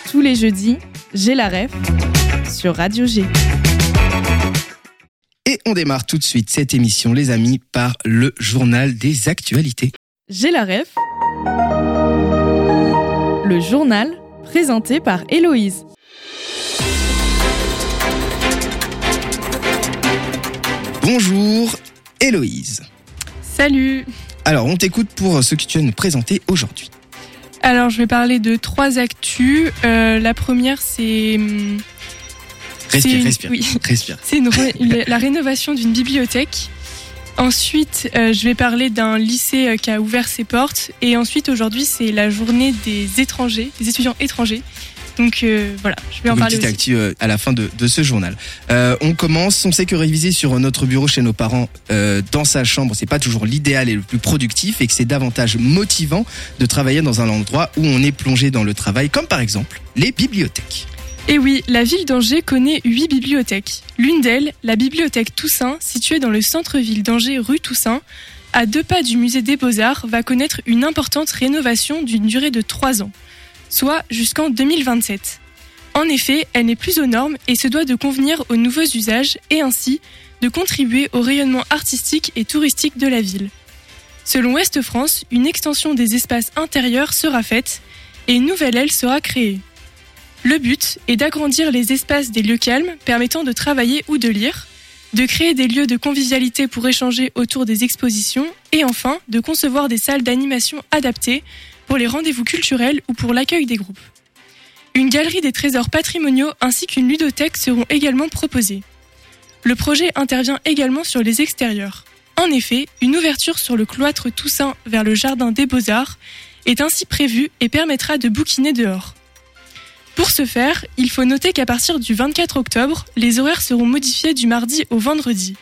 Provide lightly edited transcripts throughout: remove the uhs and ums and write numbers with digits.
Tous les jeudis, j'ai la ref sur Radio G. Et on démarre tout de suite cette émission, les amis, par le journal des actualités. J'ai la ref, le journal présenté par Héloïse. Bonjour Héloïse. Salut. Alors on t'écoute pour ce que tu vas nous présenter aujourd'hui. Alors je vais parler de 3 actus. La première c'est... Respire. C'est la rénovation d'une bibliothèque. Ensuite, je vais parler d'un lycée qui a ouvert ses portes. Et ensuite, aujourd'hui, c'est la journée des étudiants étrangers. Donc voilà, je vais en parler aussi. Une petite actu à la fin de ce journal. On commence, on sait que réviser sur notre bureau chez nos parents dans sa chambre, c'est pas toujours l'idéal et le plus productif et que c'est davantage motivant de travailler dans un endroit où on est plongé dans le travail, comme par exemple les bibliothèques. Et oui, la ville d'Angers connaît 8 bibliothèques. L'une d'elles, la bibliothèque Toussaint, située dans le centre-ville d'Angers, rue Toussaint, à 2 pas du musée des Beaux-Arts, va connaître une importante rénovation d'une durée de 3 ans, soit jusqu'en 2027. En effet, elle n'est plus aux normes et se doit de convenir aux nouveaux usages et ainsi de contribuer au rayonnement artistique et touristique de la ville. Selon Ouest France, une extension des espaces intérieurs sera faite et une nouvelle aile sera créée. Le but est d'agrandir les espaces des lieux calmes permettant de travailler ou de lire, de créer des lieux de convivialité pour échanger autour des expositions et enfin de concevoir des salles d'animation adaptées pour les rendez-vous culturels ou pour l'accueil des groupes. Une galerie des trésors patrimoniaux ainsi qu'une ludothèque seront également proposées. Le projet intervient également sur les extérieurs. En effet, une ouverture sur le cloître Toussaint vers le jardin des Beaux-Arts est ainsi prévue et permettra de bouquiner dehors. Pour ce faire, il faut noter qu'à partir du 24 octobre, les horaires seront modifiés du mardi au vendredi,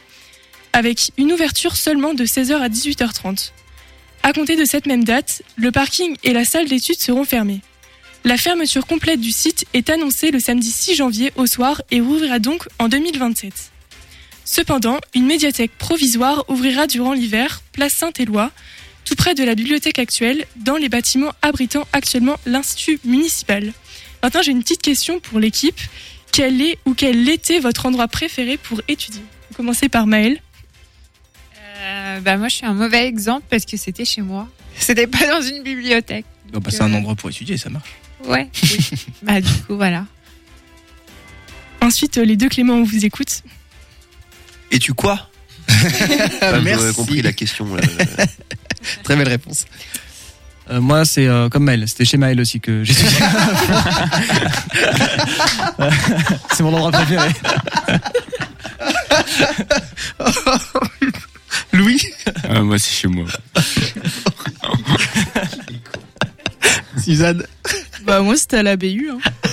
avec une ouverture seulement de 16h à 18h30. À compter de cette même date, le parking et la salle d'études seront fermés. La fermeture complète du site est annoncée le samedi 6 janvier au soir et rouvrira donc en 2027. Cependant, une médiathèque provisoire ouvrira durant l'hiver, place Saint-Éloi, tout près de la bibliothèque actuelle, dans les bâtiments abritant actuellement l'Institut municipal. Maintenant, j'ai une petite question pour l'équipe. Quel est ou quel était votre endroit préféré pour étudier ? Vous commencez par Maëlle. Moi, je suis un mauvais exemple parce que c'était chez moi. C'était pas dans une bibliothèque. C'est un endroit pour étudier, ça marche. Ouais. Oui. Du coup, voilà. Ensuite, les deux Clément, on vous écoute. Et tu quoi ? Merci. J'avais compris la question. Très belle réponse. Moi, c'est comme Maël. C'était chez Maël aussi que j'ai étudié. C'est mon endroit préféré. Louis ? Moi, c'est chez moi. Suzanne ? Moi, c'était à la BU.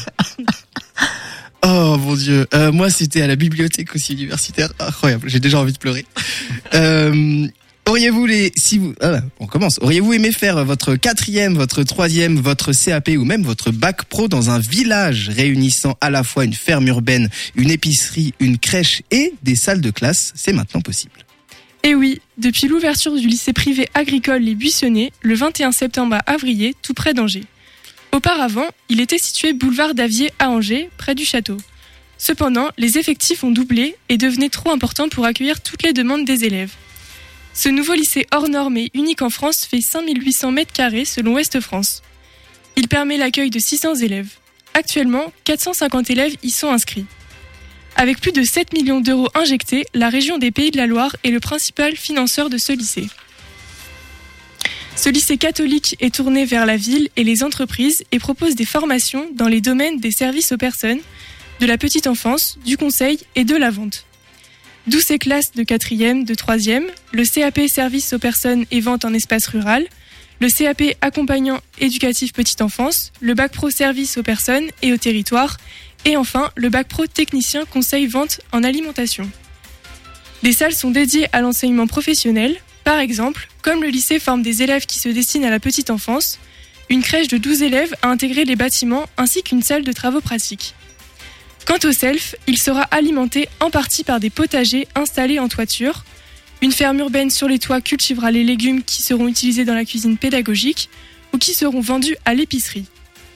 Oh mon Dieu. Moi, c'était à la bibliothèque aussi universitaire. Incroyable. J'ai déjà envie de pleurer. On commence. Auriez-vous aimé faire votre 4e, votre 3e, votre CAP ou même votre bac pro dans un village réunissant à la fois une ferme urbaine, une épicerie, une crèche et des salles de classe ? C'est maintenant possible. Et oui, depuis l'ouverture du lycée privé agricole Les Buissonnets, le 21 septembre à Avrier, tout près d'Angers. Auparavant, il était situé boulevard d'Avier à Angers, près du château. Cependant, les effectifs ont doublé et devenaient trop importants pour accueillir toutes les demandes des élèves. Ce nouveau lycée hors norme et unique en France fait 5800 m² selon Ouest France. Il permet l'accueil de 600 élèves. Actuellement, 450 élèves y sont inscrits. Avec plus de 7 millions d'euros injectés, la région des Pays de la Loire est le principal financeur de ce lycée. Ce lycée catholique est tourné vers la ville et les entreprises et propose des formations dans les domaines des services aux personnes, de la petite enfance, du conseil et de la vente. D'où ces classes de 4e, de 3e, le CAP service aux personnes et vente en espace rural, le CAP accompagnant éducatif petite enfance, le bac pro service aux personnes et au territoire, et enfin le bac pro technicien conseil vente en alimentation. Des salles sont dédiées à l'enseignement professionnel, par exemple, comme le lycée forme des élèves qui se destinent à la petite enfance, une crèche de 12 élèves a intégré les bâtiments ainsi qu'une salle de travaux pratiques. Quant au self, il sera alimenté en partie par des potagers installés en toiture. Une ferme urbaine sur les toits cultivera les légumes qui seront utilisés dans la cuisine pédagogique ou qui seront vendus à l'épicerie.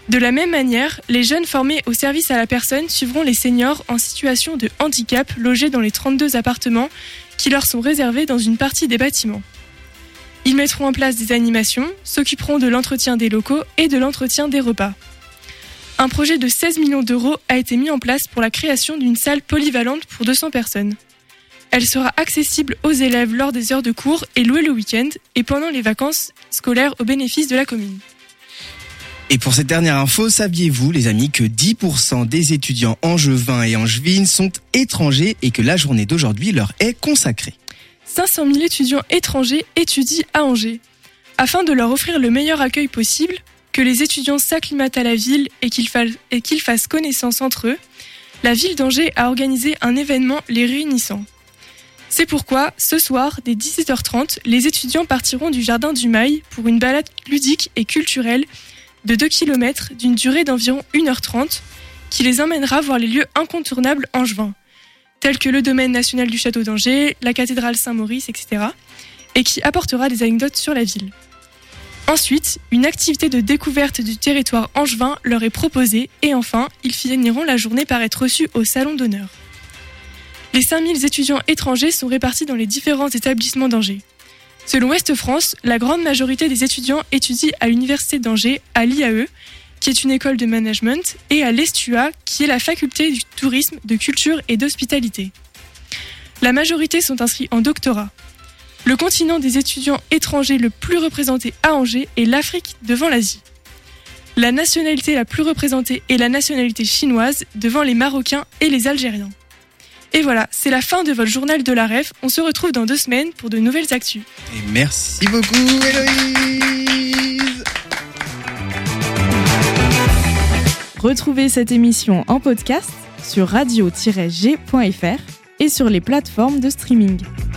De la même manière, les jeunes formés au service à la personne suivront les seniors en situation de handicap logés dans les 32 appartements qui leur sont réservés dans une partie des bâtiments. Ils mettront en place des animations, s'occuperont de l'entretien des locaux et de l'entretien des repas. Un projet de 16 millions d'euros a été mis en place pour la création d'une salle polyvalente pour 200 personnes. Elle sera accessible aux élèves lors des heures de cours et louée le week-end et pendant les vacances scolaires au bénéfice de la commune. Et pour cette dernière info, saviez-vous, les amis, que 10% des étudiants angevins et angevines sont étrangers et que la journée d'aujourd'hui leur est consacrée? 500 000 étudiants étrangers étudient à Angers. Afin de leur offrir le meilleur accueil possible, que les étudiants s'acclimatent à la ville et qu'ils fassent connaissance entre eux, la ville d'Angers a organisé un événement les réunissant. C'est pourquoi, ce soir, dès 17h30, les étudiants partiront du Jardin du Mail pour une balade ludique et culturelle de 2 km d'une durée d'environ 1h30 qui les emmènera voir les lieux incontournables angevins, tels que le domaine national du château d'Angers, la cathédrale Saint-Maurice, etc., et qui apportera des anecdotes sur la ville. Ensuite, une activité de découverte du territoire angevin leur est proposée et enfin, ils finiront la journée par être reçus au salon d'honneur. Les 5000 étudiants étrangers sont répartis dans les différents établissements d'Angers. Selon Ouest France, la grande majorité des étudiants étudient à l'Université d'Angers, à l'IAE, qui est une école de management, et à l'ESTUA, qui est la faculté du tourisme, de culture et d'hospitalité. La majorité sont inscrits en doctorat. Le continent des étudiants étrangers le plus représenté à Angers est l'Afrique devant l'Asie. La nationalité la plus représentée est la nationalité chinoise devant les Marocains et les Algériens. Et voilà, c'est la fin de votre journal de la REF. On se retrouve dans 2 semaines pour de nouvelles actus. Et merci beaucoup, Héloïse. Retrouvez cette émission en podcast sur radio-g.fr et sur les plateformes de streaming.